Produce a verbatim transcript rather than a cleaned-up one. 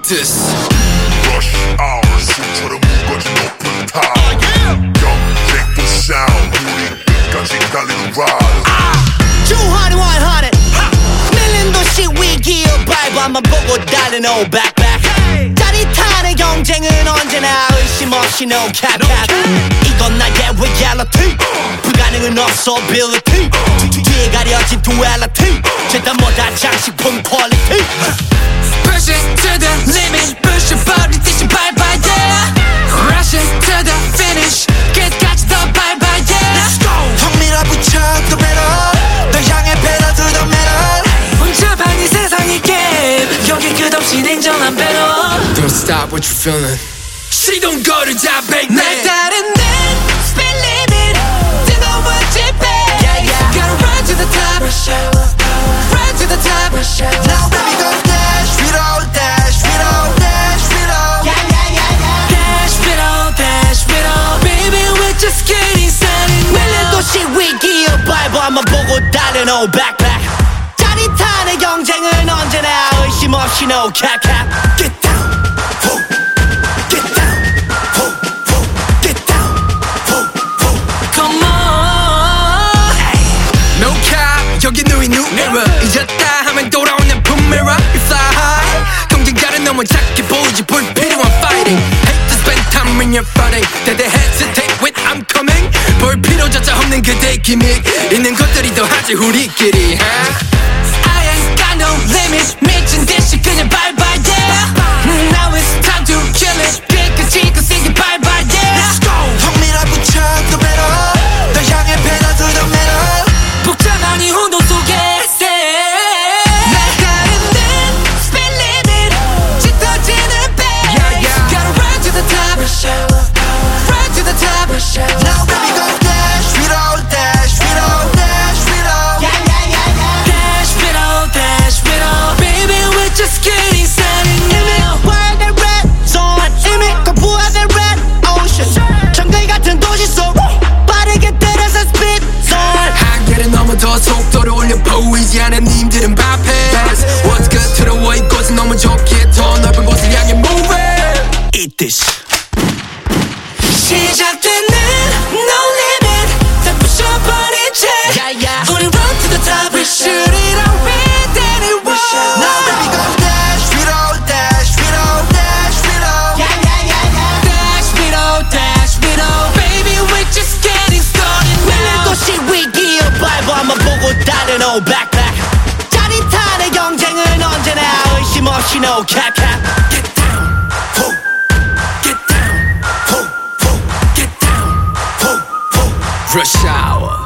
this. Rush hour 술처럼 무거진 높은 탑 경쟁도 sound 우리 끝까지 달리는 ride two hundred, one hundred 밀린 도시 위기의 바이브 한번 보고 달린 old backpack 짜릿한 경쟁은 언제나 의심 없이 no cap cap 이건 나의 reality 불가능은 없어 ability 뒤에 가려진 duality 죄다보다 장식품 quality Push it to the limit push your body 뛰지 bye bye yeah Rush it to the finish 끝까지 더 bye bye yeah Let's go 형 밀어붙여 the middle 널 향해 pedal to the metal 혼자만 이 세상의 게임 여기 끝없이 냉정한 battle Don't stop what you're feeling She don't go to job back 날 따르는 speed limit 뜨거운 집에 yeah, yeah. Gotta run to the top Run to the top Now baby go dash 위로 dash 위로 dash 위로 yeah, yeah, yeah, yeah. Dash 위로 dash 위로 Baby we're just getting started 밀린 도시 위기의 바이브 한번 보고 달린 old backpack 짜릿한 경쟁은 언제나 의심 없이 no cap cap Get down whoa. Get down whoa, whoa. Get down whoa, whoa. Come on hey. No cap 여기 누이 new era 잊었다 하면 돌아오는 boomerang You fly high 경쟁자는 너무 작게 보이지 불필요한 fighting Hate to spend time when you're fighting That they hesitate when I'm coming 볼 필요조차 없는 그대의 기믹 있는 것들이 더 하지 우리끼리 huh? I ain't got no limits 미친 듯이 그냥 bye bye yeah Now it's time to kill it 끝까지 거시기 bye bye yeah Let's go 형 밀어붙여 the middle 널 향해 pedal to the metal 복잡한 이 혼돈 속에 날 가르는 speed limit 짙어지는 pace yeah, yeah. Gotta run to the top Run to the top Now baby go dash 위로 dash 위로 dash 위로 yeah, yeah, yeah, yeah. Dash 위로 dash 위로 Baby we're just getting started now Wild and red zone 이미 거부하던 red ocean 정글 같은 도시 속 빠르게 때려서 speed zone 한계를 넘어 더 속도를 올려 보이지 않은 님들은 bypass What's good to the way 이곳은 너무 좋기에 더 넓은 곳을 향해 move it Eat this 시작되는 no limit 다 부셔버린 채 yeah, yeah. 우리 run to the top We shoot it all with anyone Now baby go dash 위로 dash 위로 dash 위로 yeah, yeah, yeah, yeah. Dash 위로 dash 위로 Baby we're just getting started 밀린 now 도시 위기의 바이브 한번 보고 달린 old backpack 짜릿한 경쟁은 언제나 의심 없이 no cap cap Get down whoa. Get down whoa, whoa. Get down whoa, whoa. Rush hour